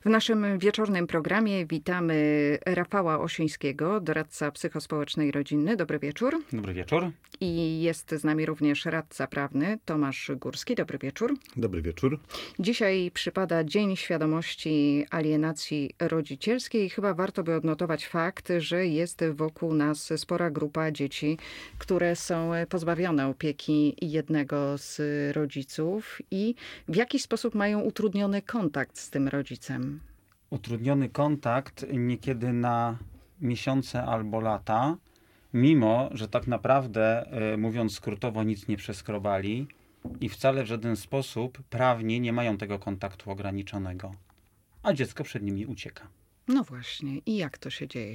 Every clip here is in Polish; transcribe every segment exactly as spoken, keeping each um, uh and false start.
W naszym wieczornym programie witamy Rafała Osińskiego, doradca psychospołeczny i rodzinny. Dobry wieczór. Dobry wieczór. I jest z nami również radca prawny Tomasz Górski. Dobry wieczór. Dobry wieczór. Dzisiaj przypada Dzień Świadomości Alienacji Rodzicielskiej. Chyba warto by odnotować fakt, że jest wokół nas spora grupa dzieci, które są pozbawione opieki jednego z rodziców i w jakiś sposób mają utrudniony kontakt z tym rodzicem. Utrudniony kontakt niekiedy na miesiące albo lata, mimo że tak naprawdę, mówiąc skrótowo, nic nie przeskrobali i wcale w żaden sposób prawnie nie mają tego kontaktu ograniczonego, a dziecko przed nimi ucieka. No właśnie. I jak to się dzieje?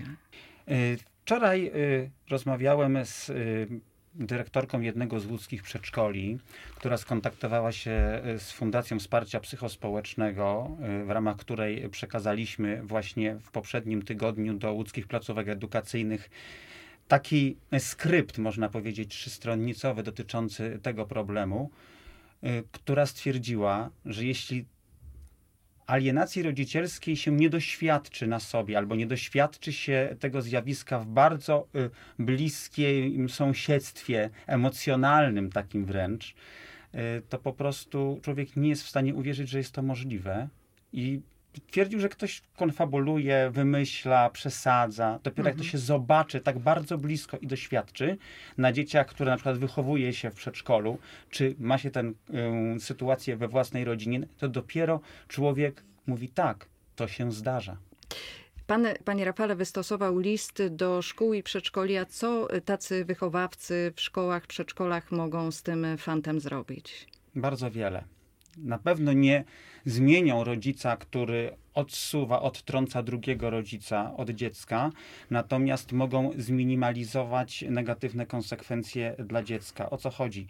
Wczoraj rozmawiałem z dyrektorką jednego z łódzkich przedszkoli, która skontaktowała się z Fundacją Wsparcia Psychospołecznego, w ramach której przekazaliśmy właśnie w poprzednim tygodniu do łódzkich placówek edukacyjnych taki skrypt, można powiedzieć, trzystronnicowy dotyczący tego problemu, która stwierdziła, że jeśli alienacji rodzicielskiej się nie doświadczy na sobie, albo nie doświadczy się tego zjawiska w bardzo y, bliskim sąsiedztwie, emocjonalnym takim wręcz, y, to po prostu człowiek nie jest w stanie uwierzyć, że jest to możliwe. I twierdził, że ktoś konfabuluje, wymyśla, przesadza. Dopiero mhm. jak to się zobaczy tak bardzo blisko i doświadczy na dzieciach, które na przykład wychowuje się w przedszkolu, czy ma się tę y, sytuację we własnej rodzinie, to dopiero człowiek mówi tak, to się zdarza. Pan, panie Rafale, wystosował list do szkół i przedszkoli, a co tacy wychowawcy w szkołach, przedszkolach mogą z tym fantem zrobić? Bardzo wiele. Na pewno nie zmienią rodzica, który odsuwa, odtrąca drugiego rodzica od dziecka, natomiast mogą zminimalizować negatywne konsekwencje dla dziecka. O co chodzi?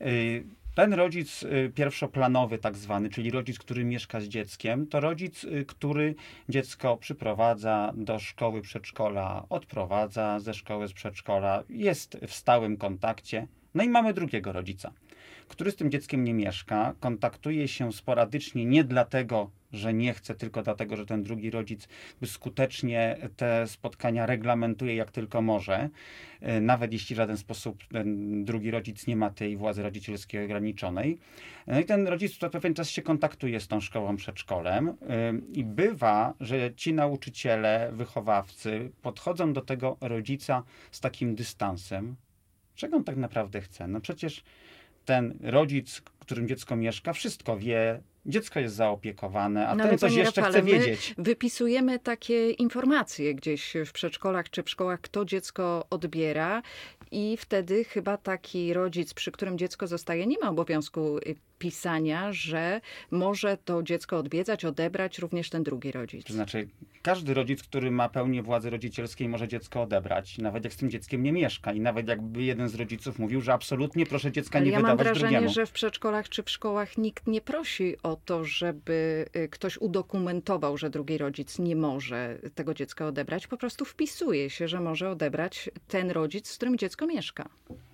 Ten rodzic pierwszoplanowy tak zwany, czyli rodzic, który mieszka z dzieckiem, to rodzic, który dziecko przyprowadza do szkoły, przedszkola, odprowadza ze szkoły, z przedszkola, jest w stałym kontakcie. No i mamy drugiego rodzica, który z tym dzieckiem nie mieszka, kontaktuje się sporadycznie nie dlatego, że nie chce, tylko dlatego, że ten drugi rodzic skutecznie te spotkania reglamentuje jak tylko może, nawet jeśli w żaden sposób ten drugi rodzic nie ma tej władzy rodzicielskiej ograniczonej. No i ten rodzic co pewien czas się kontaktuje z tą szkołą, przedszkolem i bywa, że ci nauczyciele, wychowawcy podchodzą do tego rodzica z takim dystansem. Czego on tak naprawdę chce? No przecież ten rodzic, którym dziecko mieszka, wszystko wie, dziecko jest zaopiekowane, a no, ten coś jeszcze Rafale, chce wiedzieć. Wypisujemy takie informacje gdzieś w przedszkolach czy w szkołach, kto dziecko odbiera i wtedy chyba taki rodzic, przy którym dziecko zostaje, nie ma obowiązku pisania, że może to dziecko odwiedzać, odebrać również ten drugi rodzic. To znaczy, każdy rodzic, który ma pełnię władzy rodzicielskiej, może dziecko odebrać, nawet jak z tym dzieckiem nie mieszka i nawet jakby jeden z rodziców mówił, że absolutnie proszę dziecka nie ja wydawać mam wrażenie, drugiemu. że w przedszkolach czy w szkołach nikt nie prosi o to, żeby ktoś udokumentował, że drugi rodzic nie może tego dziecka odebrać. Po prostu wpisuje się, że może odebrać ten rodzic, z którym dziecko mieszka.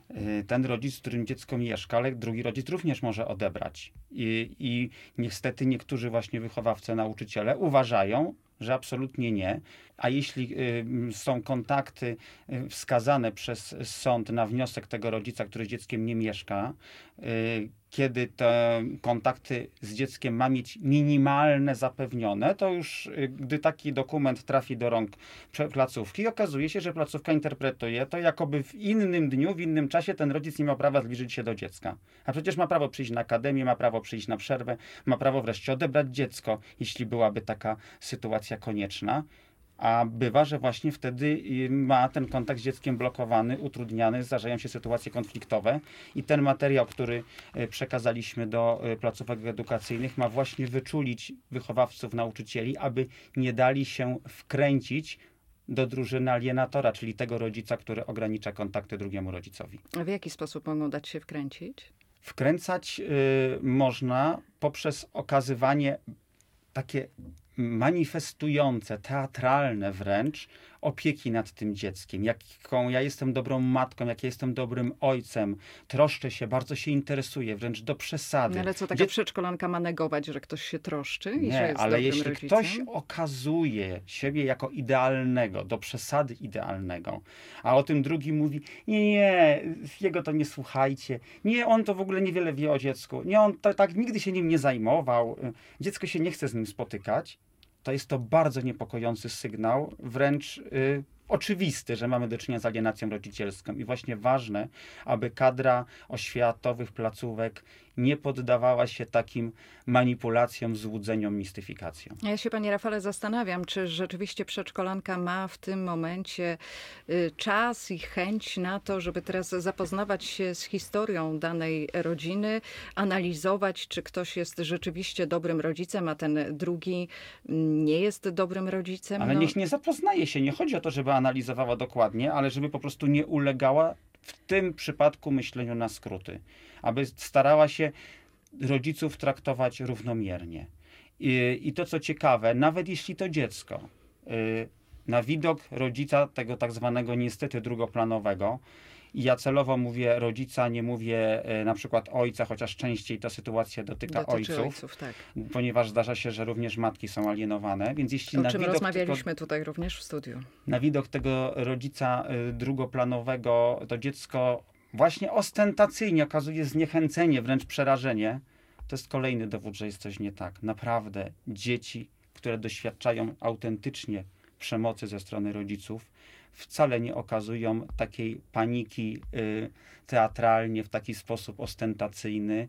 Ten rodzic, z którym dziecko mieszka, ale drugi rodzic również może odebrać. I, i niestety niektórzy właśnie wychowawcy, nauczyciele uważają, że absolutnie nie. A jeśli y, są kontakty y, wskazane przez sąd na wniosek tego rodzica, który z dzieckiem nie mieszka, y, kiedy te kontakty z dzieckiem ma mieć minimalne zapewnione, to już y, gdy taki dokument trafi do rąk placówki, okazuje się, że placówka interpretuje to, jakoby w innym dniu, w innym czasie ten rodzic nie miał prawa zbliżyć się do dziecka. A przecież ma prawo przyjść na akademię, ma prawo przyjść na przerwę, ma prawo wreszcie odebrać dziecko, jeśli byłaby taka sytuacja konieczna. A bywa, że właśnie wtedy ma ten kontakt z dzieckiem blokowany, utrudniany, zdarzają się sytuacje konfliktowe i ten materiał, który przekazaliśmy do placówek edukacyjnych, ma właśnie wyczulić wychowawców, nauczycieli, aby nie dali się wkręcić do drużyny alienatora, czyli tego rodzica, który ogranicza kontakty drugiemu rodzicowi. A w jaki sposób mogą dać się wkręcić? Wkręcać y, można poprzez okazywanie takie manifestujące, teatralne wręcz opieki nad tym dzieckiem. Jaką ja jestem dobrą matką, jak ja jestem dobrym ojcem, troszczę się, bardzo się interesuję, wręcz do przesady. No ale co, taka Dzie- przedszkolanka ma negować, że ktoś się troszczy i że Nie, jest ale dobrym jeśli rodzicem? ktoś okazuje siebie jako idealnego, do przesady idealnego, a o tym drugi mówi, nie, nie, jego to nie słuchajcie, nie, on to w ogóle niewiele wie o dziecku, nie, on to, tak nigdy się nim nie zajmował, dziecko się nie chce z nim spotykać, to jest to bardzo niepokojący sygnał, wręcz y, oczywisty, że mamy do czynienia z alienacją rodzicielską i właśnie ważne, aby kadra oświatowych placówek nie poddawała się takim manipulacjom, złudzeniom, mistyfikacjom. Ja się, panie Rafale, zastanawiam, czy rzeczywiście przedszkolanka ma w tym momencie y, czas i chęć na to, żeby teraz zapoznawać się z historią danej rodziny, analizować, czy ktoś jest rzeczywiście dobrym rodzicem, a ten drugi nie jest dobrym rodzicem. Ale No, niech nie zapoznaje się, nie chodzi o to, żeby analizowała dokładnie, ale żeby po prostu nie ulegała w tym przypadku myśleniu na skróty. Aby starała się rodziców traktować równomiernie. I, i to co ciekawe, nawet jeśli to dziecko y, na widok rodzica tego tak zwanego niestety drugoplanowego, i ja celowo mówię rodzica, nie mówię y, na przykład ojca, chociaż częściej ta sytuacja dotyka dotyczy ojców, ojców, tak. ponieważ zdarza się, że również matki są alienowane, więc jeśli O na czym widok rozmawialiśmy tego, tutaj również w studiu. na widok tego rodzica y, drugoplanowego to dziecko właśnie ostentacyjnie okazuje zniechęcenie, wręcz przerażenie, to jest kolejny dowód, że jest coś nie tak. Naprawdę dzieci, które doświadczają autentycznie przemocy ze strony rodziców, wcale nie okazują takiej paniki y, teatralnie, w taki sposób ostentacyjny,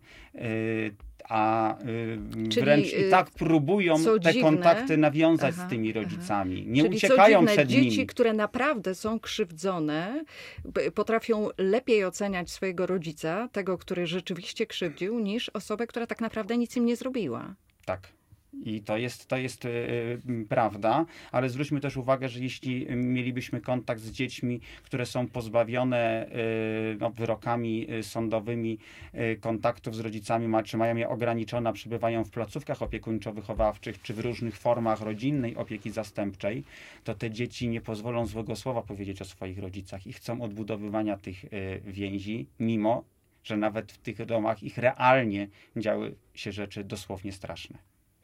y, a y, Czyli, wręcz i tak próbują co te dziwne- kontakty nawiązać Aha, z tymi aha. rodzicami. Nie Czyli uciekają co dziwne, przed dzieci, nimi. które naprawdę są krzywdzone, b- potrafią lepiej oceniać swojego rodzica, tego, który rzeczywiście krzywdził, niż osobę, która tak naprawdę nic im nie zrobiła. Tak. I to jest, to jest yy, prawda, ale zwróćmy też uwagę, że jeśli mielibyśmy kontakt z dziećmi, które są pozbawione yy, no, wyrokami yy, sądowymi yy, kontaktów z rodzicami, ma, czy mają je ograniczone, przebywają w placówkach opiekuńczo-wychowawczych, czy w różnych formach rodzinnej opieki zastępczej, to te dzieci nie pozwolą złego słowa powiedzieć o swoich rodzicach i chcą odbudowywania tych yy, więzi, mimo że nawet w tych domach ich realnie działy się rzeczy dosłownie straszne.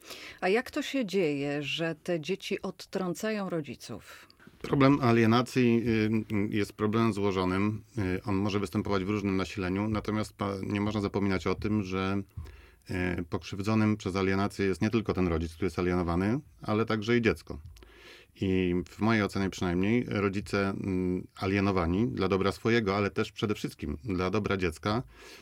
A jak to się dzieje, że te dzieci odtrącają rodziców? Problem alienacji y, jest problemem złożonym. Y, On może występować w różnym nasileniu, natomiast pa- nie można zapominać o tym, że y, pokrzywdzonym przez alienację jest nie tylko ten rodzic, który jest alienowany, ale także i dziecko. I w mojej ocenie przynajmniej rodzice mm, alienowani dla dobra swojego, ale też przede wszystkim dla dobra dziecka,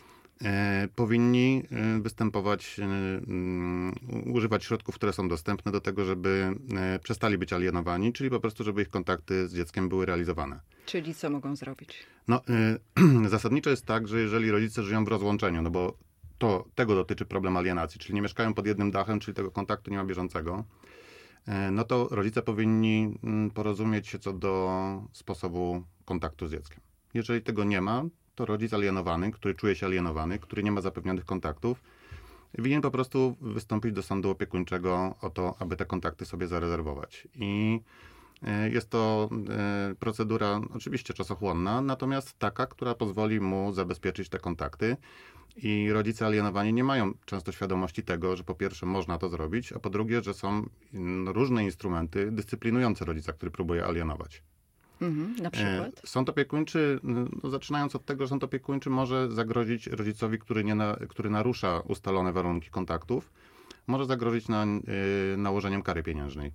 e, powinni e, występować, e, mm, używać środków, które są dostępne do tego, żeby e, przestali być alienowani, czyli po prostu, żeby ich kontakty z dzieckiem były realizowane. Czyli co mogą zrobić? No, y, zasadniczo jest tak, że jeżeli rodzice żyją w rozłączeniu, no bo to tego dotyczy problem alienacji, czyli nie mieszkają pod jednym dachem, czyli tego kontaktu nie ma bieżącego, y, no to rodzice powinni mm, porozumieć się co do sposobu kontaktu z dzieckiem. Jeżeli tego nie ma, to rodzic alienowany, który czuje się alienowany, który nie ma zapewnionych kontaktów, winien po prostu wystąpić do sądu opiekuńczego o to, aby te kontakty sobie zarezerwować. I jest to procedura oczywiście czasochłonna, natomiast taka, która pozwoli mu zabezpieczyć te kontakty. I rodzice alienowani nie mają często świadomości tego, że po pierwsze można to zrobić, a po drugie, że są różne instrumenty dyscyplinujące rodzica, który próbuje alienować. Mhm, na przykład? Sąd opiekuńczy, no zaczynając od tego, że sąd opiekuńczy może zagrozić rodzicowi, który, nie na, który narusza ustalone warunki kontaktów, może zagrozić na, yy, nałożeniem kary pieniężnej.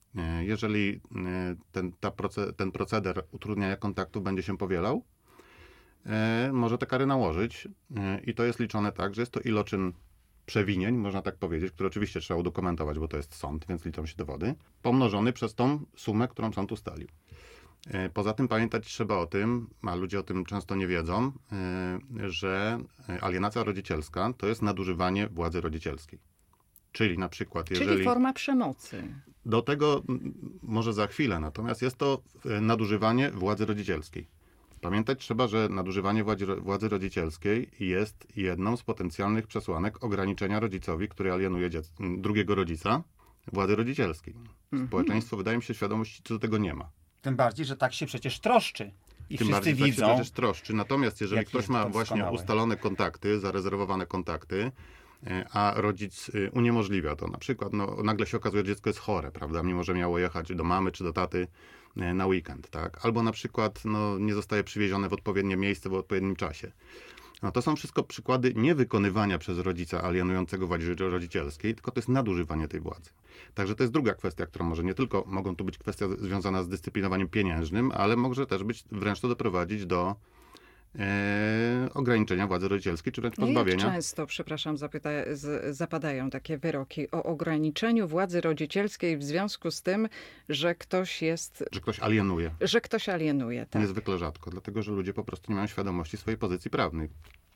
Jeżeli ten, ta proce, ten proceder utrudniania kontaktu będzie się powielał, może te kary nałożyć i to jest liczone tak, że jest to iloczyn przewinień, można tak powiedzieć, które oczywiście trzeba udokumentować, bo to jest sąd, więc liczą się dowody, pomnożony przez tą sumę, którą sąd ustalił. Poza tym pamiętać trzeba o tym, a ludzie o tym często nie wiedzą, że alienacja rodzicielska to jest nadużywanie władzy rodzicielskiej. Czyli na przykład, jeżeli... Czyli forma przemocy. Do tego może za chwilę, natomiast jest to nadużywanie władzy rodzicielskiej. Pamiętać trzeba, że nadużywanie władzy, władzy rodzicielskiej jest jedną z potencjalnych przesłanek ograniczenia rodzicowi, który alienuje dziec- drugiego rodzica, władzy rodzicielskiej. Społeczeństwo, wydaje mi się, świadomości co do tego nie ma. Tym bardziej, że tak się przecież troszczy. I Tym wszyscy bardziej widzą. tak się przecież troszczy. Natomiast jeżeli jaki ktoś jest ma to właśnie doskonały. ustalone kontakty, zarezerwowane kontakty, e, a rodzic y, uniemożliwia to, na przykład no, nagle się okazuje, że dziecko jest chore, prawda, mimo że miało jechać do mamy czy do taty e, na weekend, tak? Albo na przykład no, nie zostaje przywiezione w odpowiednie miejsce w odpowiednim czasie. No, to są wszystko przykłady niewykonywania przez rodzica alienującego władzy rodzicielskiej, tylko to jest nadużywanie tej władzy. Także to jest druga kwestia, którą może nie tylko mogą tu być kwestia związana z dyscyplinowaniem pieniężnym, ale może też być wręcz to doprowadzić do e, ograniczenia władzy rodzicielskiej, czy wręcz pozbawienia. Jak często, przepraszam, zapyta, z, zapadają takie wyroki o ograniczeniu władzy rodzicielskiej w związku z tym, że ktoś jest, Że ktoś alienuje. że ktoś alienuje, tak? Niezwykle rzadko, dlatego że ludzie po prostu nie mają świadomości swojej pozycji prawnej.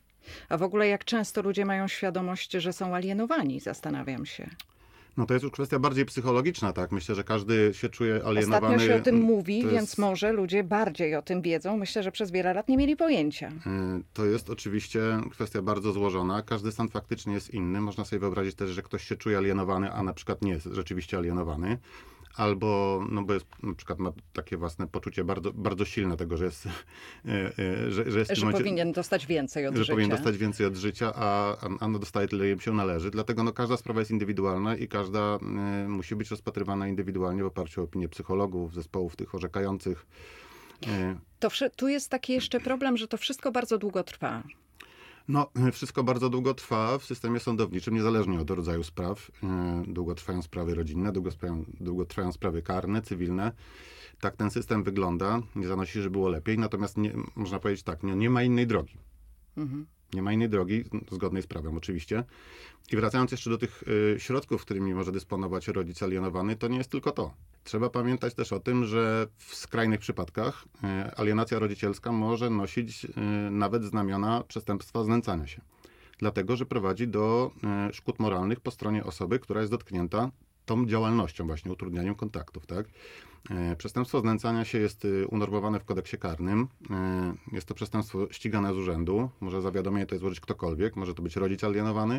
A w ogóle jak często ludzie mają świadomość, że są alienowani, zastanawiam się. No to jest już kwestia bardziej psychologiczna, tak? Myślę, że każdy się czuje alienowany. Ostatnio się o tym mówi, To więc jest- może ludzie bardziej o tym wiedzą. Myślę, że przez wiele lat nie mieli pojęcia. Y, To jest oczywiście kwestia bardzo złożona. Każdy stan faktycznie jest inny. Można sobie wyobrazić też, że ktoś się czuje alienowany, a na przykład nie jest rzeczywiście alienowany. Albo, no bo jest, na przykład ma takie własne poczucie bardzo, bardzo silne tego, że jest, y, y, że, że jest w tym Że momencie, powinien dostać więcej od że życia. powinien dostać więcej od życia, a, a, a no dostaje tyle, ile im się należy. Dlatego no, każda sprawa jest indywidualna i każda y, musi być rozpatrywana indywidualnie w oparciu o opinię psychologów, zespołów tych orzekających. Y, To wszy- tu jest taki jeszcze problem, że to wszystko bardzo długo trwa. No, wszystko bardzo długo trwa w systemie sądowniczym, niezależnie od rodzaju spraw. Yy, Długo trwają sprawy rodzinne, długo trwają, długo trwają sprawy karne, cywilne. Tak ten system wygląda. Nie zanosi, że było lepiej, natomiast nie, można powiedzieć tak, nie, nie ma innej drogi. Mhm. Nie ma innej drogi, zgodnej z prawem oczywiście. I wracając jeszcze do tych y, środków, którymi może dysponować rodzic alienowany, to nie jest tylko to. Trzeba pamiętać też o tym, że w skrajnych przypadkach y, alienacja rodzicielska może nosić y, nawet znamiona przestępstwa znęcania się. Dlatego, że prowadzi do y, szkód moralnych po stronie osoby, która jest dotknięta tą działalnością właśnie, utrudnianiem kontaktów, tak? E, Przestępstwo znęcania się jest y, unormowane w kodeksie karnym. E, Jest to przestępstwo ścigane z urzędu. Może zawiadomienie to złożyć ktokolwiek. Może to być rodzic alienowany.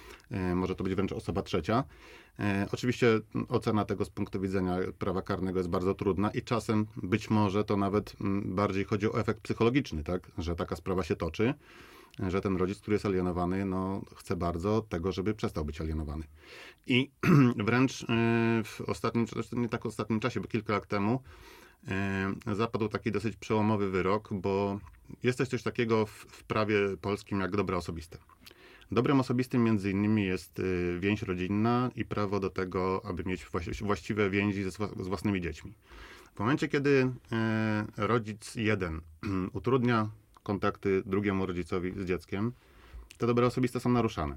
e, Może to być wręcz osoba trzecia. E, Oczywiście m, ocena tego z punktu widzenia prawa karnego jest bardzo trudna i czasem być może to nawet m, bardziej chodzi o efekt psychologiczny, tak? Że taka sprawa się toczy, że ten rodzic, który jest alienowany, no, chce bardzo tego, żeby przestał być alienowany. I wręcz y, w ostatnim, zresztą nie tak w ostatnim czasie, bo kilka lat temu y, zapadł taki dosyć przełomowy wyrok, bo jest też coś takiego w, w prawie polskim jak dobro osobiste. Dobrem osobistym między innymi jest y, więź rodzinna i prawo do tego, aby mieć właści- właściwe więzi ze, swa- z własnymi dziećmi. W momencie, kiedy y, rodzic jeden utrudnia kontakty drugiemu rodzicowi z dzieckiem, te dobra osobiste są naruszane.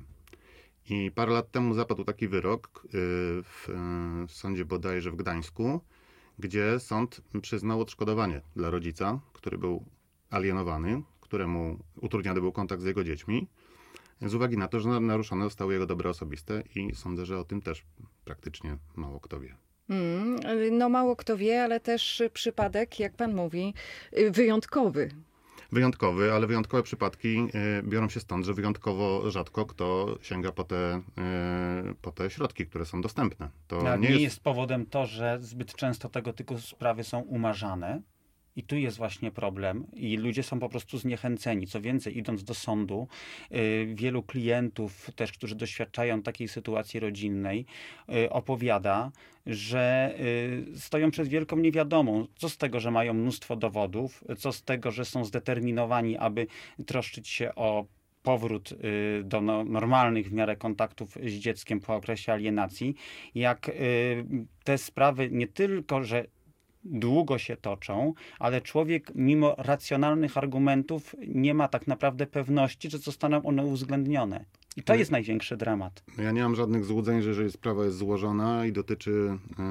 I parę lat temu zapadł taki wyrok y, w, y, w sądzie bodajże w Gdańsku, gdzie sąd przyznał odszkodowanie dla rodzica, który był alienowany, któremu utrudniany był kontakt z jego dziećmi, z uwagi na to, że naruszone zostały jego dobra osobiste i sądzę, że o tym też praktycznie mało kto wie. Mm, no mało kto wie, ale też przypadek, jak pan mówi, y, wyjątkowy. Wyjątkowy, ale wyjątkowe przypadki y, biorą się stąd, że wyjątkowo rzadko kto sięga po te, y, po te środki, które są dostępne. To No, nie, nie jest... jest powodem to, że zbyt często tego typu sprawy są umarzane. I tu jest właśnie problem i ludzie są po prostu zniechęceni. Co więcej, idąc do sądu, y, wielu klientów też, którzy doświadczają takiej sytuacji rodzinnej, y, opowiada, że y, stoją przed wielką niewiadomą. Co z tego, że mają mnóstwo dowodów, co z tego, że są zdeterminowani, aby troszczyć się o powrót y, do no, normalnych w miarę kontaktów z dzieckiem po okresie alienacji, jak y, te sprawy nie tylko, że długo się toczą, ale człowiek mimo racjonalnych argumentów nie ma tak naprawdę pewności, że zostaną one uwzględnione. I to Nie. jest największy dramat. Ja nie mam żadnych złudzeń, że jeżeli sprawa jest złożona i dotyczy e,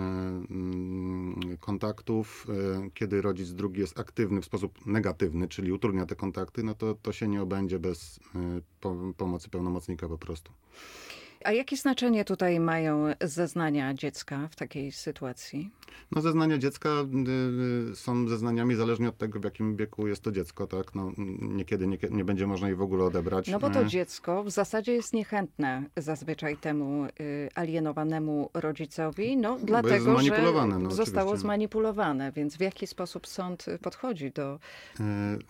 mm, kontaktów, e, kiedy rodzic drugi jest aktywny w sposób negatywny, czyli utrudnia te kontakty, no to to się nie obędzie bez e, po, pomocy pełnomocnika po prostu. A jakie znaczenie tutaj mają zeznania dziecka w takiej sytuacji? No zeznania dziecka y, y, są zeznaniami zależnie od tego, w jakim wieku jest to dziecko, tak? No, niekiedy, niekiedy nie będzie można jej w ogóle odebrać. No bo to Y, dziecko w zasadzie jest niechętne zazwyczaj temu y, alienowanemu rodzicowi, no dlatego, że zmanipulowane, no, zostało oczywiście. zmanipulowane. Więc w jaki sposób sąd podchodzi do... y,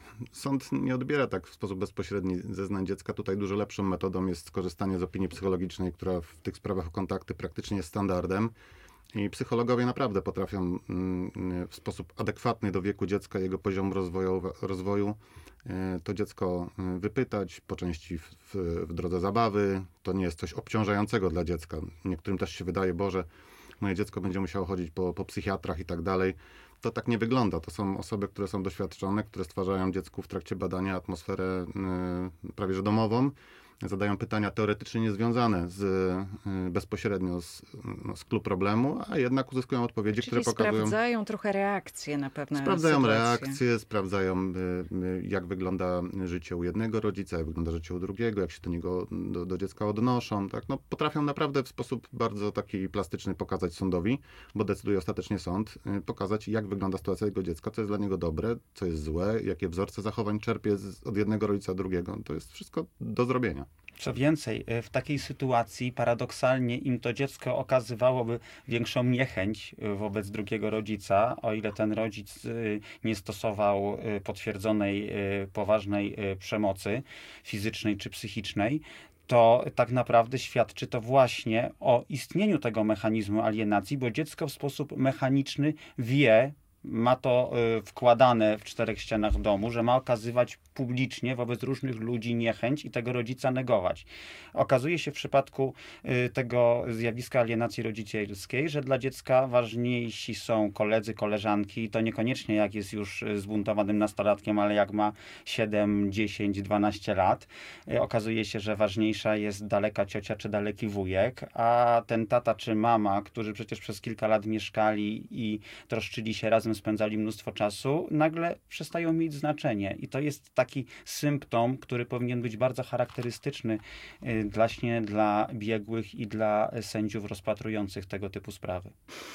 Sąd nie odbiera tak w sposób bezpośredni zeznań dziecka. Tutaj dużo lepszą metodą jest skorzystanie z opinii psychologicznej, która w tych sprawach o kontakty praktycznie jest standardem. I psychologowie naprawdę potrafią mm, w sposób adekwatny do wieku dziecka, jego poziomu rozwoju, rozwoju y, to dziecko y, wypytać, po części w, w, w drodze zabawy. To nie jest coś obciążającego dla dziecka. Niektórym też się wydaje, Boże, moje dziecko będzie musiało chodzić po, po psychiatrach i tak dalej. To tak nie wygląda. To są osoby, które są doświadczone, które stwarzają dziecku w trakcie badania atmosferę y, prawie że domową. Zadają pytania teoretycznie niezwiązane z, y, bezpośrednio z, no, z clou problemu, a jednak uzyskują odpowiedzi, Czyli które pokazują... sprawdzają trochę reakcje na pewne Sprawdzają sytuacje. reakcje, sprawdzają y, y, jak wygląda życie u jednego rodzica, jak wygląda życie u drugiego, jak się do niego, do, do dziecka odnoszą. Tak? No, potrafią naprawdę w sposób bardzo taki plastyczny pokazać sądowi, bo decyduje ostatecznie sąd, y, pokazać jak wygląda sytuacja jego dziecka, co jest dla niego dobre, co jest złe, jakie wzorce zachowań czerpie z, od jednego rodzica drugiego. To jest wszystko do zrobienia. Co więcej, w takiej sytuacji paradoksalnie im to dziecko okazywałoby większą niechęć wobec drugiego rodzica, o ile ten rodzic nie stosował potwierdzonej poważnej przemocy fizycznej czy psychicznej, to tak naprawdę świadczy to właśnie o istnieniu tego mechanizmu alienacji, bo dziecko w sposób mechaniczny wie, ma to y, wkładane w czterech ścianach domu, że ma okazywać publicznie wobec różnych ludzi niechęć i tego rodzica negować. Okazuje się w przypadku y, tego zjawiska alienacji rodzicielskiej, że dla dziecka ważniejsi są koledzy, koleżanki i to niekoniecznie jak jest już zbuntowanym nastolatkiem, ale jak ma siedem, dziesięć, dwanaście lat. Y, okazuje się, że ważniejsza jest daleka ciocia czy daleki wujek, a ten tata czy mama, którzy przecież przez kilka lat mieszkali i troszczyli się razem, spędzali mnóstwo czasu, nagle przestają mieć znaczenie. I to jest taki symptom, który powinien być bardzo charakterystyczny y, właśnie dla biegłych i dla sędziów rozpatrujących tego typu sprawy.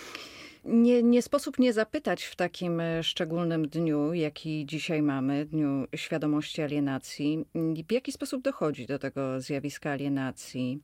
Nie, nie sposób nie zapytać w takim szczególnym dniu, jaki dzisiaj mamy, Dniu Świadomości Alienacji, w jaki sposób dochodzi do tego zjawiska alienacji?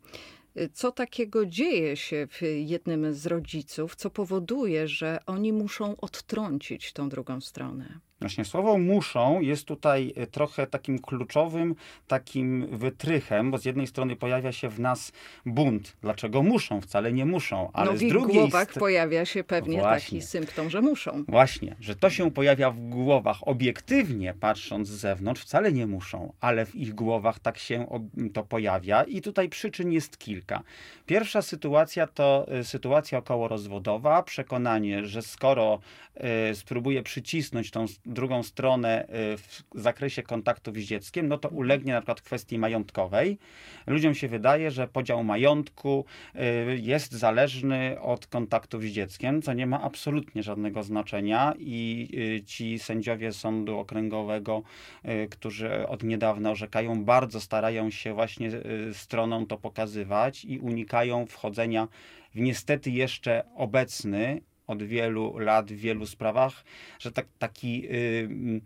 Co takiego dzieje się w jednym z rodziców, co powoduje, że oni muszą odtrącić tą drugą stronę? Właśnie słowo muszą jest tutaj trochę takim kluczowym, takim wytrychem, bo z jednej strony pojawia się w nas bunt. Dlaczego muszą? Wcale nie muszą. Ale no z w ich drugiej głowach st- pojawia się pewnie Właśnie. taki symptom, że muszą. Właśnie, że to się pojawia w głowach. Obiektywnie patrząc z zewnątrz wcale nie muszą, ale w ich głowach tak się to pojawia i tutaj przyczyn jest kilka. Pierwsza sytuacja to sytuacja okołorozwodowa, przekonanie, że skoro y, spróbuję przycisnąć tą drugą stronę w zakresie kontaktów z dzieckiem, no to ulegnie na przykład kwestii majątkowej. Ludziom się wydaje, że podział majątku jest zależny od kontaktów z dzieckiem, co nie ma absolutnie żadnego znaczenia i ci sędziowie Sądu Okręgowego, którzy od niedawna orzekają, bardzo starają się właśnie stronom to pokazywać i unikają wchodzenia w niestety jeszcze obecny od wielu lat w wielu sprawach, że tak, taki y,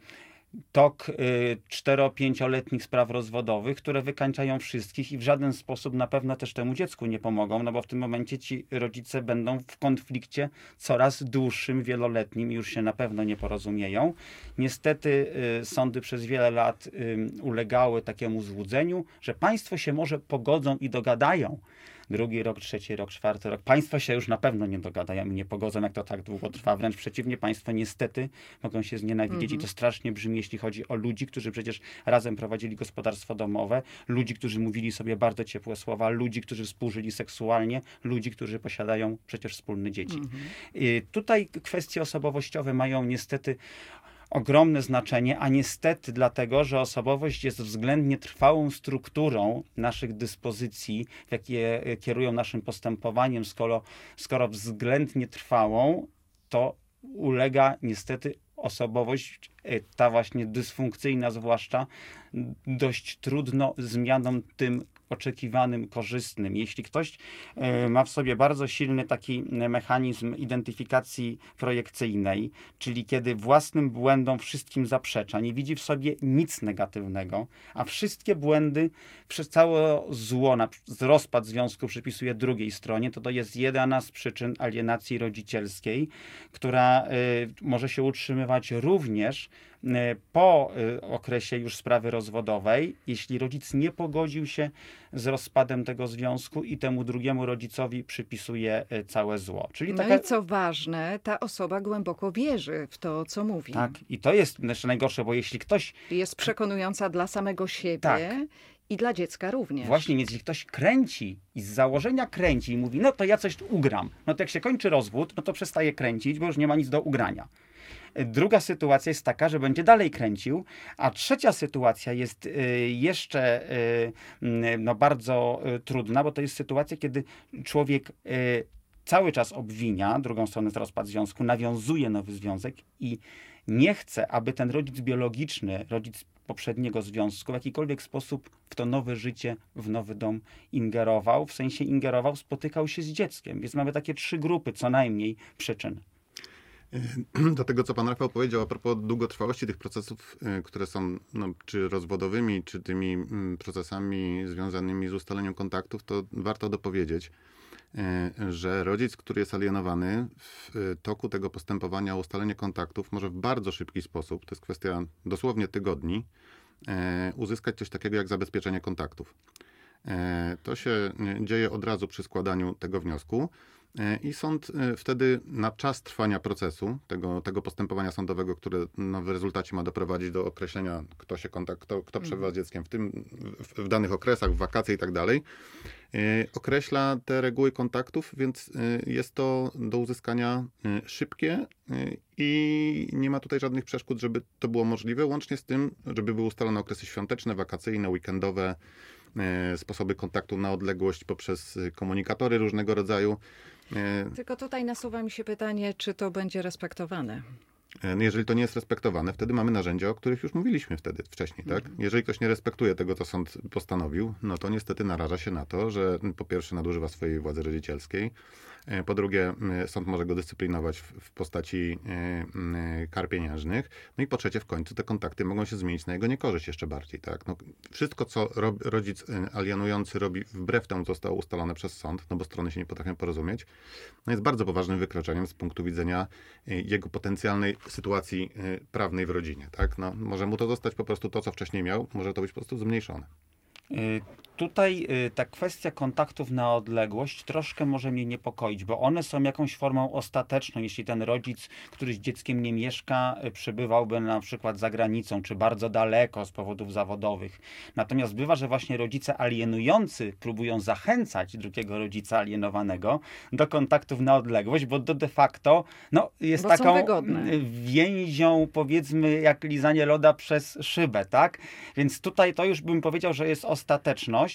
tok y, cztero-pięcioletnich spraw rozwodowych, które wykańczają wszystkich i w żaden sposób na pewno też temu dziecku nie pomogą, no bo w tym momencie ci rodzice będą w konflikcie coraz dłuższym, wieloletnim i już się na pewno nie porozumieją. Niestety y, sądy przez wiele lat y, ulegały takiemu złudzeniu, że państwo się może pogodzą i dogadają. Drugi rok, trzeci rok, czwarty rok. Państwo się już na pewno nie dogadają i nie pogodzą, jak to tak długo trwa. Wręcz przeciwnie, państwo niestety mogą się znienawidzieć mm-hmm. i to strasznie brzmi, jeśli chodzi o ludzi, którzy przecież razem prowadzili gospodarstwo domowe, ludzi, którzy mówili sobie bardzo ciepłe słowa, ludzi, którzy współżyli seksualnie, ludzi, którzy posiadają przecież wspólne dzieci. Mm-hmm. I tutaj kwestie osobowościowe mają niestety ogromne znaczenie, a niestety dlatego, że osobowość jest względnie trwałą strukturą naszych dyspozycji, w jakie kierują naszym postępowaniem. Skoro, skoro względnie trwałą, to ulega niestety osobowość, ta właśnie dysfunkcyjna zwłaszcza, dość trudno zmianom tym oczekiwanym, korzystnym. Jeśli ktoś y, ma w sobie bardzo silny taki mechanizm identyfikacji projekcyjnej, czyli kiedy własnym błędom wszystkim zaprzecza, nie widzi w sobie nic negatywnego, a wszystkie błędy, przez całe zło, na, rozpad związku przypisuje drugiej stronie, to to jest jedna z przyczyn alienacji rodzicielskiej, która y, może się utrzymywać również y, po y, okresie już sprawy rozwodowej, jeśli rodzic nie pogodził się z rozpadem tego związku i temu drugiemu rodzicowi przypisuje y, całe zło. Czyli No taka... i co ważne, ta osoba głęboko wierzy w to, co mówi. Tak, i to jest jeszcze najgorsze, bo jeśli ktoś... Jest przekonująca dla samego siebie. Tak. I dla dziecka również. Właśnie, więc jeśli ktoś kręci i z założenia kręci i mówi, no to ja coś ugram, no to jak się kończy rozwód, no to przestaje kręcić, bo już nie ma nic do ugrania. Druga sytuacja jest taka, że będzie dalej kręcił, a trzecia sytuacja jest jeszcze no, bardzo trudna, bo to jest sytuacja, kiedy człowiek cały czas obwinia drugą stronę z rozpad związku, nawiązuje nowy związek i nie chce, aby ten rodzic biologiczny, rodzic poprzedniego związku w jakikolwiek sposób w to nowe życie, w nowy dom ingerował, w sensie ingerował, spotykał się z dzieckiem. Więc mamy takie trzy grupy co najmniej przyczyn. Do tego, co pan Rafał powiedział a propos długotrwałości tych procesów, które są no, czy rozwodowymi, czy tymi procesami związanymi z ustaleniem kontaktów, to warto dopowiedzieć, że rodzic, który jest alienowany, w toku tego postępowania o ustalenie kontaktów może w bardzo szybki sposób, to jest kwestia dosłownie tygodni, uzyskać coś takiego jak zabezpieczenie kontaktów. To się dzieje od razu przy składaniu tego wniosku i sąd wtedy na czas trwania procesu, tego, tego postępowania sądowego, które no, w rezultacie ma doprowadzić do określenia, kto się kontakt, kto, kto przebywa z dzieckiem w, tym, w, w danych okresach, w wakacje i tak dalej, określa te reguły kontaktów, więc jest to do uzyskania szybkie i nie ma tutaj żadnych przeszkód, żeby to było możliwe, łącznie z tym, żeby były ustalone okresy świąteczne, wakacyjne, weekendowe, sposoby kontaktu na odległość poprzez komunikatory różnego rodzaju. Tylko tutaj nasuwa mi się pytanie, czy to będzie respektowane. Jeżeli to nie jest respektowane, wtedy mamy narzędzia, o których już mówiliśmy wtedy wcześniej, tak? Jeżeli ktoś nie respektuje tego, co sąd postanowił, no to niestety naraża się na to, że po pierwsze nadużywa swojej władzy rodzicielskiej, po drugie sąd może go dyscyplinować w postaci kar pieniężnych, no i po trzecie w końcu te kontakty mogą się zmienić na jego niekorzyść jeszcze bardziej, tak? No, wszystko, co rodzic alienujący robi wbrew temu, co zostało ustalone przez sąd, no bo strony się nie potrafią porozumieć, no jest bardzo poważnym wykroczeniem z punktu widzenia jego potencjalnej sytuacji prawnej w rodzinie, tak? No, może mu to zostać po prostu to, co wcześniej miał, może to być po prostu zmniejszone. Tutaj ta kwestia kontaktów na odległość troszkę może mnie niepokoić, bo one są jakąś formą ostateczną, jeśli ten rodzic, który z dzieckiem nie mieszka, przebywałby na przykład za granicą, czy bardzo daleko z powodów zawodowych. Natomiast bywa, że właśnie rodzice alienujący próbują zachęcać drugiego rodzica alienowanego do kontaktów na odległość, bo to de facto no, jest bo taką więzią, powiedzmy, jak lizanie loda przez szybę, tak? Więc tutaj to już bym powiedział, że jest ostateczność.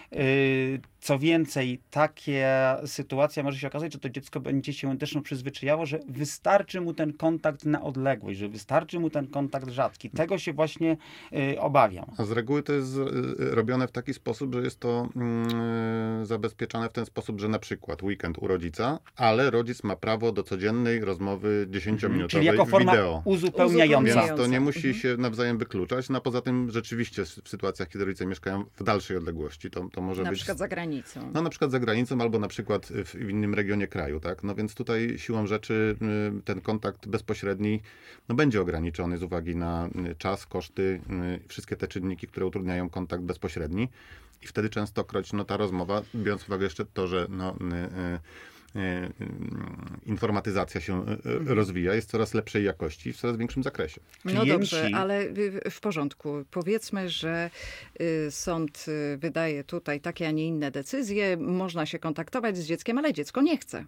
Co więcej, taka sytuacja może się okazać, że to dziecko będzie się też no, przyzwyczajało, że wystarczy mu ten kontakt na odległość, że wystarczy mu ten kontakt rzadki. Tego się właśnie y, obawiam. A z reguły to jest robione w taki sposób, że jest to mm, zabezpieczane w ten sposób, że na przykład weekend u rodzica, ale rodzic ma prawo do codziennej rozmowy dziesięciominutowej Czyli jako forma wideo. uzupełniająca. Więc to nie musi mhm. się nawzajem wykluczać. No a poza tym rzeczywiście w sytuacjach, kiedy rodzice mieszkają w dalszej odległości, to, to może na być... przykład za granicą. No na przykład za granicą albo na przykład w, w innym regionie kraju, tak? No więc tutaj siłą rzeczy y, ten kontakt bezpośredni no, będzie ograniczony z uwagi na y, czas, koszty, y, wszystkie te czynniki, które utrudniają kontakt bezpośredni i wtedy częstokroć no, ta rozmowa, biorąc pod uwagę jeszcze to, że no, y, y, y, informatyzacja się rozwija, jest coraz lepszej jakości i w coraz większym zakresie. No Klienci... dobrze, ale w porządku. Powiedzmy, że sąd wydaje tutaj takie, a nie inne decyzje. Można się kontaktować z dzieckiem, ale dziecko nie chce.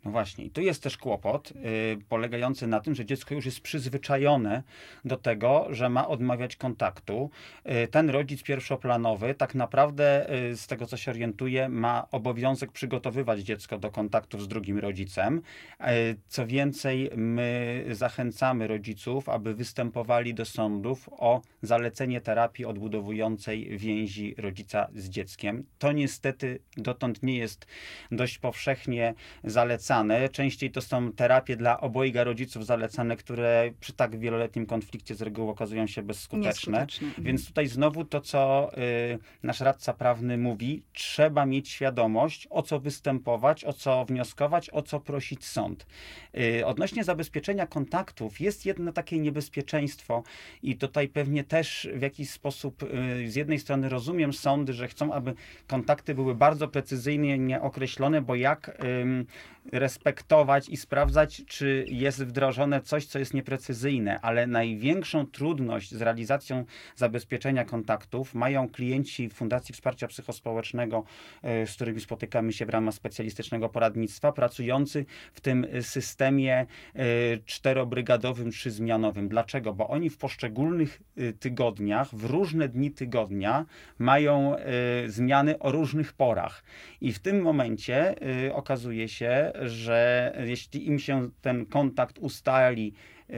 No właśnie, i tu jest też kłopot y, polegający na tym, że dziecko już jest przyzwyczajone do tego, że ma odmawiać kontaktu. Y, ten rodzic pierwszoplanowy tak naprawdę, y, z tego co się orientuje, ma obowiązek przygotowywać dziecko do kontaktów z drugim rodzicem. Y, co więcej, my zachęcamy rodziców, aby występowali do sądów o zalecenie terapii odbudowującej więzi rodzica z dzieckiem. To niestety dotąd nie jest dość powszechnie zalecane. Częściej to są terapie dla obojga rodziców zalecane, które przy tak wieloletnim konflikcie z reguły okazują się bezskuteczne. Nieskuteczne. Mhm. Więc tutaj znowu to, co y, nasz radca prawny mówi, trzeba mieć świadomość, o co występować, o co wnioskować, o co prosić sąd. Y, odnośnie zabezpieczenia kontaktów jest jedno takie niebezpieczeństwo i tutaj pewnie też w jakiś sposób y, z jednej strony rozumiem sądy, że chcą, aby kontakty były bardzo precyzyjnie określone, bo jak ym, respektować i sprawdzać, czy jest wdrożone coś, co jest nieprecyzyjne, ale największą trudność z realizacją zabezpieczenia kontaktów mają klienci Fundacji Wsparcia Psychospołecznego, z którymi spotykamy się w ramach specjalistycznego poradnictwa, pracujący w tym systemie czterobrygadowym, trzyzmianowym. Dlaczego? Bo oni w poszczególnych tygodniach, w różne dni tygodnia mają zmiany o różnych porach. I w tym momencie okazuje się, że jeśli im się ten kontakt ustali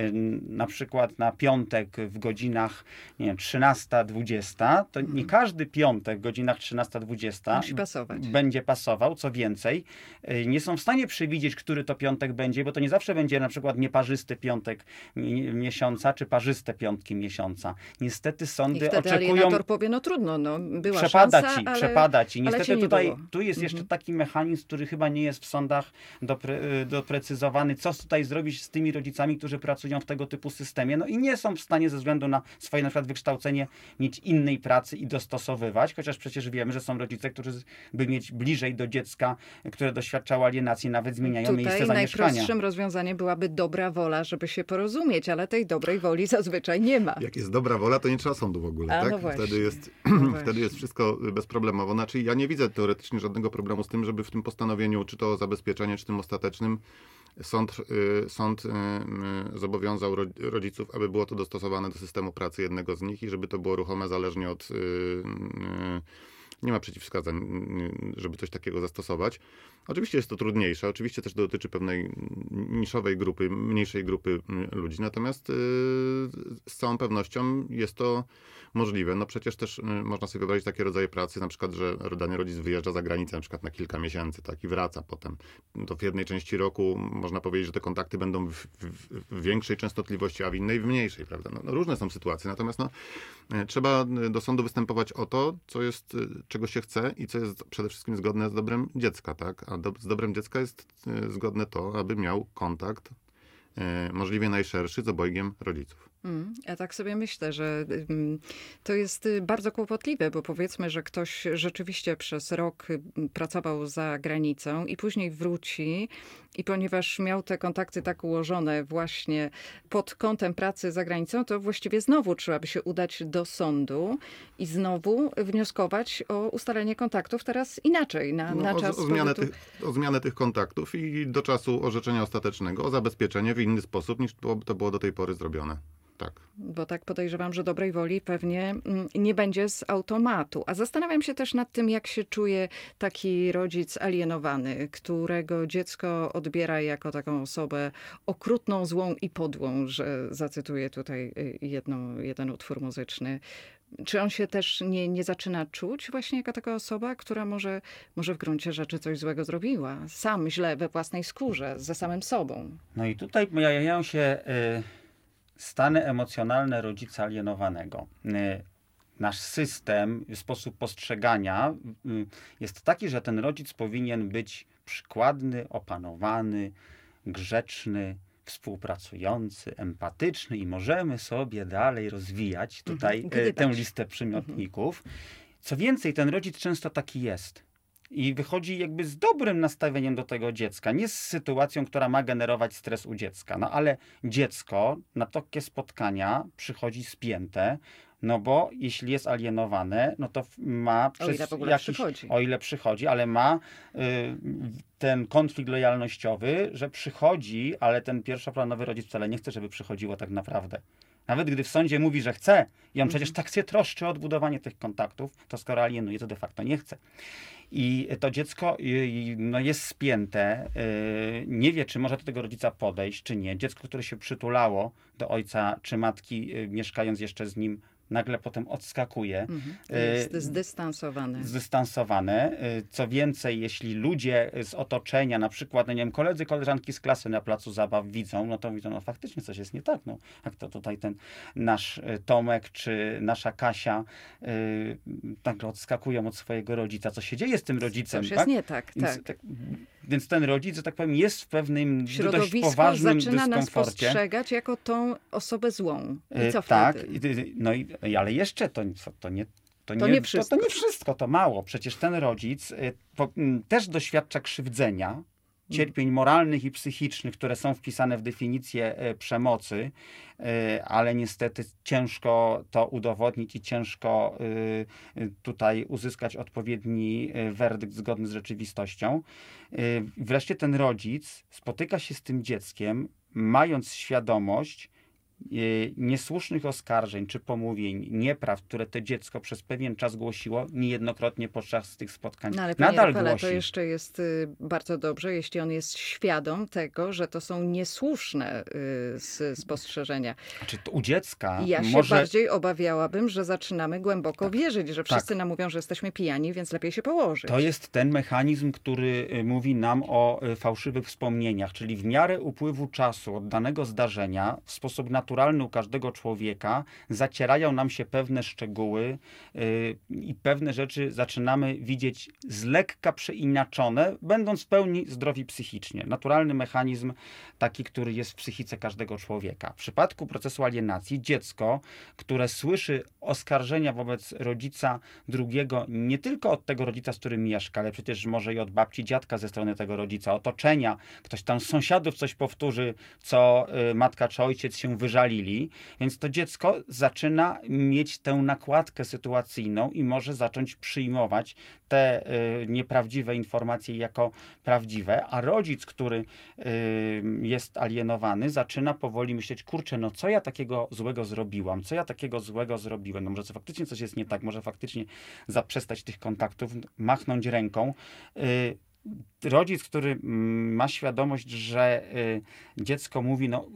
na przykład na piątek w godzinach, nie wiem, trzynasta dwudziesta, to nie każdy piątek w godzinach trzynasta dwudziesta Musi pasować. będzie pasował. Co więcej, nie są w stanie przewidzieć, który to piątek będzie, bo to nie zawsze będzie na przykład nieparzysty piątek miesiąca, czy parzyste piątki miesiąca. Niestety sądy I wtedy oczekują... alienator powie, no trudno, no, była przepada szansa, ci, ale, przepada ci. ale Niestety cię nie tutaj było. tu jest jeszcze Mhm. taki mechanizm, który chyba nie jest w sądach dopre, doprecyzowany. Co tutaj zrobić z tymi rodzicami, którzy pracują w tego typu systemie, no i nie są w stanie ze względu na swoje na przykład wykształcenie mieć innej pracy i dostosowywać, chociaż przecież wiemy, że są rodzice, którzy by mieć bliżej do dziecka, które doświadczało alienacji, nawet zmieniają miejsce Tutaj zamieszkania. najprostszym rozwiązaniem byłaby dobra wola, żeby się porozumieć, ale tej dobrej woli zazwyczaj nie ma. Jak jest dobra wola, to nie trzeba sądu w ogóle, A, tak? no właśnie. Wtedy jest, No wtedy jest wszystko bezproblemowo. Znaczy, ja nie widzę teoretycznie żadnego problemu z tym, żeby w tym postanowieniu, czy to zabezpieczenie, czy tym ostatecznym, Sąd, y, sąd y, y, zobowiązał ro, rodziców, aby było to dostosowane do systemu pracy jednego z nich i żeby to było ruchome zależnie od... Y, y, nie ma przeciwwskazań, y, żeby coś takiego zastosować. Oczywiście jest to trudniejsze, oczywiście też dotyczy pewnej niszowej grupy, mniejszej grupy ludzi, natomiast y, z całą pewnością jest to możliwe. No przecież też y, można sobie wyobrazić takie rodzaje pracy, na przykład, że dany rodzic wyjeżdża za granicę na przykład na kilka miesięcy, tak, i wraca potem. To w jednej części roku można powiedzieć, że te kontakty będą w, w, w większej częstotliwości, a w innej w mniejszej, prawda? No, no różne są sytuacje, natomiast no, y, trzeba do sądu występować o to, co jest, y, czego się chce i co jest przede wszystkim zgodne z dobrem dziecka, tak? A do, z dobrem dziecka jest y, zgodne to, aby miał kontakt y, możliwie najszerszy z obojgiem rodziców. Mm, ja tak sobie myślę, że mm, to jest y, bardzo kłopotliwe, bo powiedzmy, że ktoś rzeczywiście przez rok y, pracował za granicą i później wróci i ponieważ miał te kontakty tak ułożone właśnie pod kątem pracy za granicą, to właściwie znowu trzeba by się udać do sądu i znowu wnioskować o ustalenie kontaktów teraz inaczej, na, No, na o, czas o, zmianę pobytu. tych, o zmianę tych kontaktów i do czasu orzeczenia ostatecznego, o zabezpieczenie w inny sposób, niż to, to było do tej pory zrobione. Tak. Bo tak podejrzewam, że dobrej woli pewnie mm, nie będzie z automatu. A zastanawiam się też nad tym, jak się czuje taki rodzic alienowany, którego dziecko odbiera jako taką osobę okrutną, złą i podłą, że zacytuję tutaj y, jedną, jeden utwór muzyczny. Czy on się też nie, nie zaczyna czuć właśnie jako taka osoba, która może, może w gruncie rzeczy coś złego zrobiła? Sam źle we własnej skórze, ze samym sobą. No i tutaj pojawiają się y, stany emocjonalne rodzica alienowanego. Y, nasz system, sposób postrzegania y, jest taki, że ten rodzic powinien być przykładny, opanowany, grzeczny, współpracujący, empatyczny i możemy sobie dalej rozwijać tutaj Mhm. y, tę listę przymiotników. Co więcej, ten rodzic często taki jest. i wychodzi jakby z dobrym nastawieniem do tego dziecka, nie z sytuacją, która ma generować stres u dziecka. No ale dziecko na takie spotkania przychodzi spięte, no bo jeśli jest alienowane, no to ma przez O ile w ogóle jakiś, przychodzi. o ile przychodzi, ale ma y, ten konflikt lojalnościowy, że przychodzi, ale ten pierwszoplanowy rodzic wcale nie chce, żeby przychodziło tak naprawdę. Nawet gdy w sądzie mówi, że chce i on przecież tak się troszczy o odbudowanie tych kontaktów, to skoro alienuje, to de facto nie chce. I to dziecko no, jest spięte, nie wie, czy może do tego rodzica podejść, czy nie. Dziecko, które się przytulało do ojca czy matki, mieszkając jeszcze z nim, nagle potem odskakuje. Mhm. Jest zdystansowane. Zdystansowane. Co więcej, jeśli ludzie z otoczenia, na przykład, no nie wiem, koledzy, koleżanki z klasy na placu zabaw widzą, no to widzą, no faktycznie coś jest nie tak. No, jak to tutaj ten nasz Tomek czy nasza Kasia yy, nagle odskakują od swojego rodzica. Co się dzieje z tym rodzicem? Coś tak? jest nie tak, Więc, tak. tak. Więc ten rodzic, że tak powiem, jest w pewnym dość Środowisko poważnym zaczyna nas dyskomforcie. postrzegać jako tą osobę złą. I co tak, wtedy? i- no i, ale jeszcze to, to nie to nie, nie to, wszystko. to nie wszystko, to mało. Przecież ten rodzic y, po, m, też doświadcza krzywdzenia, cierpień moralnych i psychicznych, które są wpisane w definicję y, przemocy, y, ale niestety ciężko to udowodnić i ciężko y, y, tutaj uzyskać odpowiedni y, werdykt zgodny z rzeczywistością. Y, wreszcie ten rodzic spotyka się z tym dzieckiem, mając świadomość y, niesłusznych oskarżeń czy pomówień, nieprawd, które to dziecko przez pewien czas głosiło, niejednokrotnie podczas tych spotkań No ale panie nadal Rafale, głosi. to jeszcze jest y, bardzo dobrze, jeśli on jest świadom tego, że to są niesłuszne y, s- spostrzeżenia. Znaczy, to u dziecka I ja się może... bardziej obawiałabym, że zaczynamy głęboko wierzyć, że wszyscy Tak. nam mówią, że jesteśmy pijani, więc lepiej się położyć. To jest ten mechanizm, który y, mówi nam o y, fałszywych wspomnieniach, czyli w miarę upływu czasu od danego zdarzenia w sposób naturalny u każdego człowieka zacierają nam się pewne szczegóły y, i pewne rzeczy zaczynamy widzieć z lekka przeinaczone, będąc w pełni zdrowi psychicznie. Naturalny mechanizm taki, który jest w psychice każdego człowieka. W przypadku procesu alienacji dziecko, które słyszy oskarżenia wobec rodzica drugiego, nie tylko od tego rodzica, z którym mieszka, ale przecież może i od babci, dziadka ze strony tego rodzica, otoczenia, ktoś tam z sąsiadów coś powtórzy, co y, matka czy ojciec się wyżalili, więc to dziecko zaczyna mieć tę nakładkę sytuacyjną i może zacząć przyjmować te y, nieprawdziwe informacje jako prawdziwe, a rodzic, który y, jest alienowany, zaczyna powoli myśleć, kurczę, no co ja takiego złego zrobiłam, co ja takiego złego zrobiłem, no może co faktycznie coś jest nie tak, może faktycznie zaprzestać tych kontaktów, machnąć ręką. Y, rodzic, który mm, ma świadomość, że y, dziecko mówi, no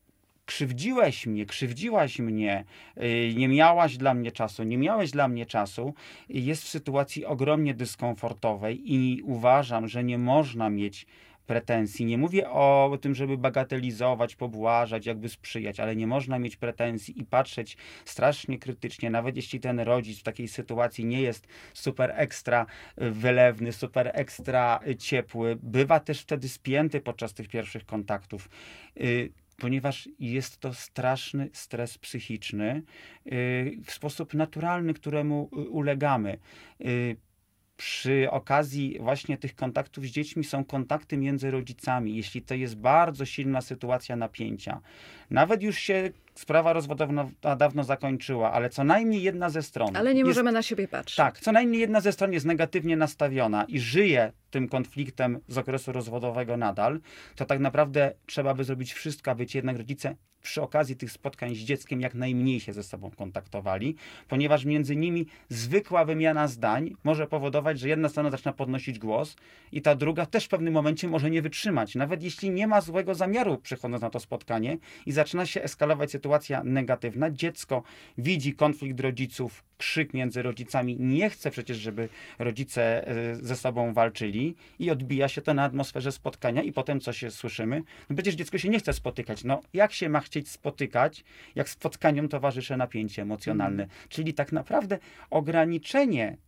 krzywdziłeś mnie, krzywdziłaś mnie, y, nie miałaś dla mnie czasu, nie miałeś dla mnie czasu, y, jest w sytuacji ogromnie dyskomfortowej i uważam, że nie można mieć pretensji. Nie mówię o tym, żeby bagatelizować, pobłażać, jakby sprzyjać, ale nie można mieć pretensji i patrzeć strasznie krytycznie, nawet jeśli ten rodzic w takiej sytuacji nie jest super ekstra y, wylewny, super ekstra y, ciepły. Bywa też wtedy spięty podczas tych pierwszych kontaktów. Y, ponieważ jest to straszny stres psychiczny yy, w sposób naturalny, któremu y, ulegamy. Yy, Przy okazji właśnie tych kontaktów z dziećmi są kontakty między rodzicami. Jeśli to jest bardzo silna sytuacja napięcia, nawet już się sprawa rozwodowa dawno zakończyła, ale co najmniej jedna ze stron Ale nie jest, możemy na siebie patrzeć. tak, co najmniej jedna ze stron jest negatywnie nastawiona i żyje tym konfliktem z okresu rozwodowego nadal, to tak naprawdę trzeba by zrobić wszystko, aby ci jednak rodzice przy okazji tych spotkań z dzieckiem jak najmniej się ze sobą kontaktowali, ponieważ między nimi zwykła wymiana zdań może powodować, że jedna strona zaczyna podnosić głos i ta druga też w pewnym momencie może nie wytrzymać, nawet jeśli nie ma złego zamiaru przychodząc na to spotkanie i zaczyna się eskalować sytuacja negatywna. Dziecko widzi konflikt rodziców, krzyk między rodzicami, nie chce przecież, żeby rodzice ze sobą walczyli i odbija się to na atmosferze spotkania i potem co się słyszymy? No przecież dziecko się nie chce spotykać. No jak się ma chcieć spotykać, jak spotkaniom towarzyszy napięcie emocjonalne? Mm. Czyli tak naprawdę ograniczenie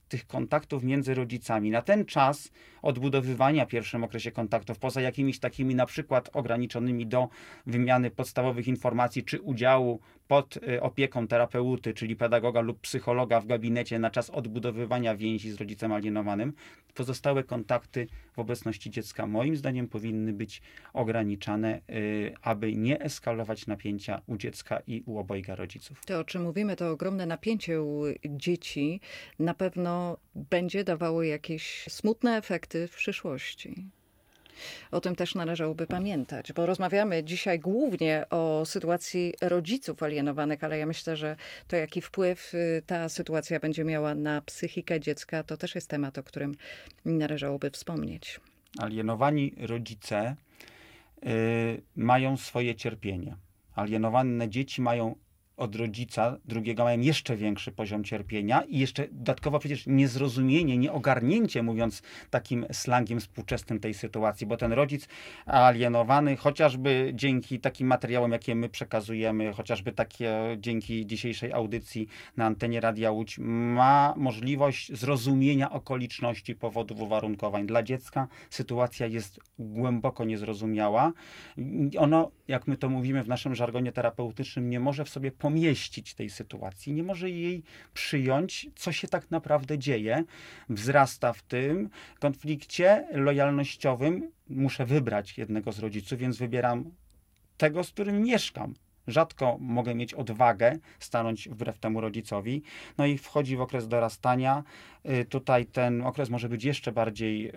tych kontaktów między rodzicami. Na ten czas odbudowywania w pierwszym okresie kontaktów, poza jakimiś takimi na przykład ograniczonymi do wymiany podstawowych informacji, czy udziału pod opieką terapeuty, czyli pedagoga lub psychologa w gabinecie na czas odbudowywania więzi z rodzicem alienowanym, pozostałe kontakty w obecności dziecka moim zdaniem powinny być ograniczane, aby nie eskalować napięcia u dziecka i u obojga rodziców. To, o czym mówimy, to ogromne napięcie u dzieci na pewno będzie dawało jakieś smutne efekty w przyszłości. O tym też należałoby pamiętać, bo rozmawiamy dzisiaj głównie o sytuacji rodziców alienowanych, ale ja myślę, że to jaki wpływ ta sytuacja będzie miała na psychikę dziecka, to też jest temat, o którym należałoby wspomnieć. Alienowani rodzice y, mają swoje cierpienie. Alienowane dzieci mają od rodzica drugiego mają jeszcze większy poziom cierpienia i jeszcze dodatkowo przecież niezrozumienie, nieogarnięcie, mówiąc takim slangiem współczesnym tej sytuacji, bo ten rodzic alienowany, chociażby dzięki takim materiałom, jakie my przekazujemy, chociażby takie dzięki dzisiejszej audycji na antenie Radia Łódź, ma możliwość zrozumienia okoliczności, powodów, uwarunkowań. Dla dziecka sytuacja jest głęboko niezrozumiała. Ono, jak my to mówimy w naszym żargonie terapeutycznym, nie może w sobie pomieścić tej sytuacji, nie może jej przyjąć, co się tak naprawdę dzieje. Wzrasta w tym konflikcie lojalnościowym. Muszę wybrać jednego z rodziców, więc wybieram tego, z którym mieszkam. Rzadko mogę mieć odwagę stanąć wbrew temu rodzicowi. No i wchodzi w okres dorastania. Tutaj ten okres może być jeszcze bardziej y,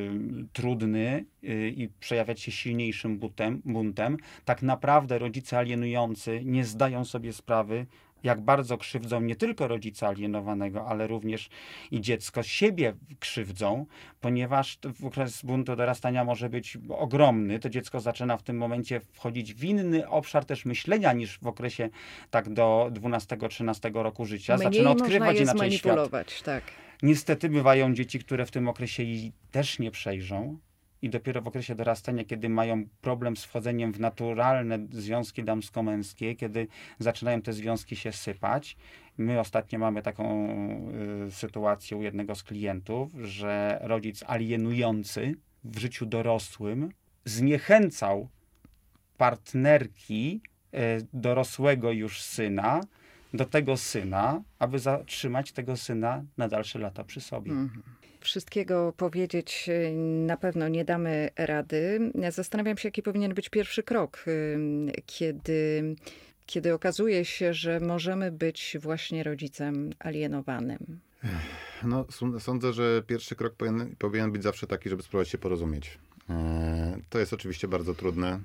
trudny y, i przejawiać się silniejszym buntem, buntem. Tak naprawdę rodzice alienujący nie zdają sobie sprawy, jak bardzo krzywdzą nie tylko rodzica alienowanego, ale również i dziecko siebie krzywdzą, ponieważ okres buntu dorastania może być ogromny. To dziecko zaczyna w tym momencie wchodzić w inny obszar też myślenia niż w okresie tak do dwunastego trzynastego roku życia. Mniej zaczyna odkrywać można je inaczej świat. Tak. Niestety bywają dzieci, które w tym okresie jej też nie przejrzą. I dopiero w okresie dorastania, kiedy mają problem z wchodzeniem w naturalne związki damsko-męskie, kiedy zaczynają te związki się sypać. My ostatnio mamy taką y, sytuację u jednego z klientów, że rodzic alienujący w życiu dorosłym zniechęcał partnerki y, dorosłego już syna do tego syna, aby zatrzymać tego syna na dalsze lata przy sobie. Mhm. Wszystkiego powiedzieć na pewno nie damy rady. Zastanawiam się, jaki powinien być pierwszy krok, kiedy, kiedy okazuje się, że możemy być właśnie rodzicem alienowanym. No, sądzę, że pierwszy krok powinien, powinien być zawsze taki, żeby spróbować się porozumieć. To jest oczywiście bardzo trudne.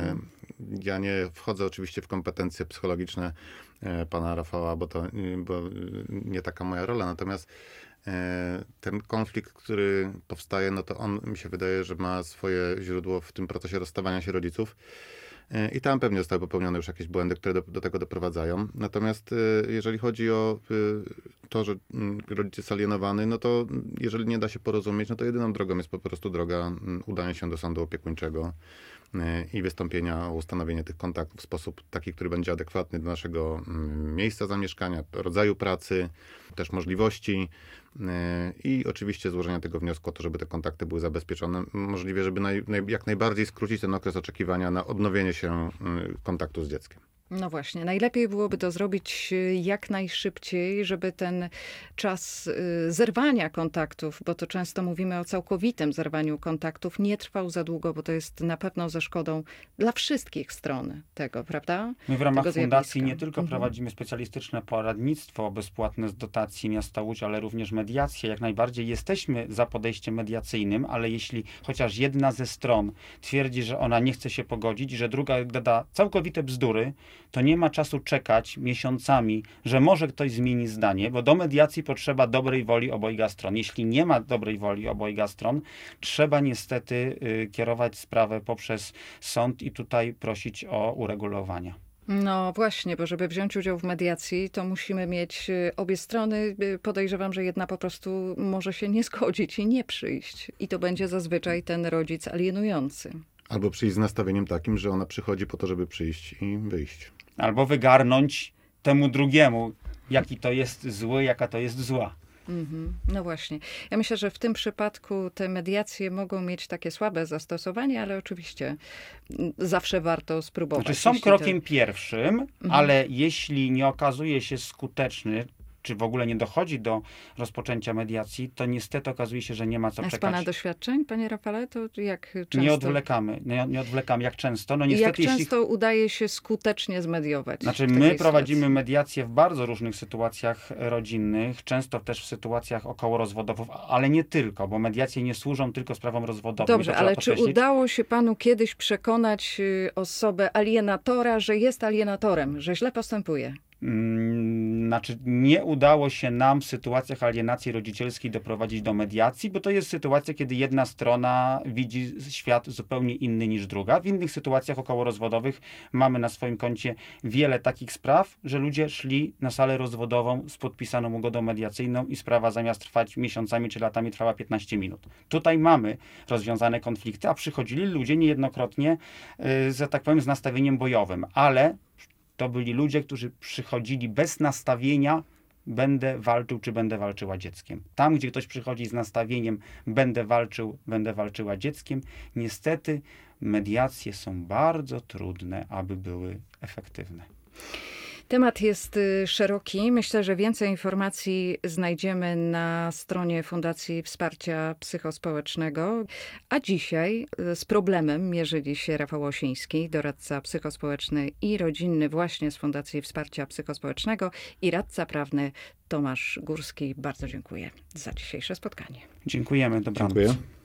Ja nie wchodzę oczywiście w kompetencje psychologiczne pana Rafała, bo to bo nie taka moja rola. Natomiast ten konflikt, który powstaje, no to on mi się wydaje, że ma swoje źródło w tym procesie rozstawania się rodziców. I tam pewnie zostały popełnione już jakieś błędy, które do, do tego doprowadzają. Natomiast jeżeli chodzi o to, że rodzic jest alienowany, no to jeżeli nie da się porozumieć, no to jedyną drogą jest po prostu droga udania się do sądu opiekuńczego i wystąpienia o ustanowienie tych kontaktów w sposób taki, który będzie adekwatny do naszego miejsca zamieszkania, rodzaju pracy, też możliwości i oczywiście złożenia tego wniosku o to, żeby te kontakty były zabezpieczone. Możliwie, żeby naj, naj, jak najbardziej skrócić ten okres oczekiwania na odnowienie się kontaktu z dzieckiem. No właśnie, najlepiej byłoby to zrobić jak najszybciej, żeby ten czas zerwania kontaktów, bo to często mówimy o całkowitym zerwaniu kontaktów, nie trwał za długo, bo to jest na pewno ze szkodą dla wszystkich stron tego, prawda? My w ramach fundacji nie tylko mhm. prowadzimy specjalistyczne poradnictwo bezpłatne z dotacji Miasta Łódź, ale również mediację. Jak najbardziej jesteśmy za podejściem mediacyjnym, ale jeśli chociaż jedna ze stron twierdzi, że ona nie chce się pogodzić, że druga gada całkowite bzdury, to nie ma czasu czekać miesiącami, że może ktoś zmieni zdanie, bo do mediacji potrzeba dobrej woli obojga stron. Jeśli nie ma dobrej woli obojga stron, trzeba niestety y, kierować sprawę poprzez sąd i tutaj prosić o uregulowania. No właśnie, bo żeby wziąć udział w mediacji, to musimy mieć obie strony. Podejrzewam, że jedna po prostu może się nie zgodzić i nie przyjść. I to będzie zazwyczaj ten rodzic alienujący. Albo przyjść z nastawieniem takim, że ona przychodzi po to, żeby przyjść i wyjść. Albo wygarnąć temu drugiemu, jaki to jest zły, jaka to jest zła. Mhm. No właśnie. Ja myślę, że w tym przypadku te mediacje mogą mieć takie słabe zastosowanie, ale oczywiście mm, zawsze warto spróbować. Znaczy są jeśli krokiem to... pierwszym, ale jeśli nie okazuje się skuteczny, czy w ogóle nie dochodzi do rozpoczęcia mediacji, to niestety okazuje się, że nie ma co A z czekać. pana doświadczeń, panie Rafale, to jak często... Nie odwlekamy, nie, nie odwlekamy. Jak często? No niestety, jak jeśli... często udaje się skutecznie zmediować? Znaczy w my takiej prowadzimy sytuacji? mediacje w bardzo różnych sytuacjach rodzinnych, często też w sytuacjach okołorozwodowych, ale nie tylko, bo mediacje nie służą tylko sprawom rozwodowym. Dobrze, To trzeba ale czy podkreślić. udało się panu kiedyś przekonać y, osobę alienatora, że jest alienatorem, że źle postępuje? Mm, Znaczy, nie udało się nam w sytuacjach alienacji rodzicielskiej doprowadzić do mediacji, bo to jest sytuacja, kiedy jedna strona widzi świat zupełnie inny niż druga. W innych sytuacjach okołorozwodowych mamy na swoim koncie wiele takich spraw, że ludzie szli na salę rozwodową z podpisaną ugodą mediacyjną i sprawa zamiast trwać miesiącami czy latami trwała piętnaście minut. Tutaj mamy rozwiązane konflikty, a przychodzili ludzie niejednokrotnie, yy, że tak powiem, z nastawieniem bojowym, ale to byli ludzie, którzy przychodzili bez nastawienia będę walczył, czy będę walczyła dzieckiem. Tam, gdzie ktoś przychodzi z nastawieniem będę walczył, będę walczyła dzieckiem, niestety mediacje są bardzo trudne, aby były efektywne. Temat jest y, szeroki. Myślę, że więcej informacji znajdziemy na stronie Fundacji Wsparcia Psychospołecznego. A dzisiaj y, z problemem mierzyli się Rafał Osiński, doradca psychospołeczny i rodzinny właśnie z Fundacji Wsparcia Psychospołecznego, i radca prawny Tomasz Górski. Bardzo dziękuję za dzisiejsze spotkanie. Dziękujemy, dobranoc. Dziękuję.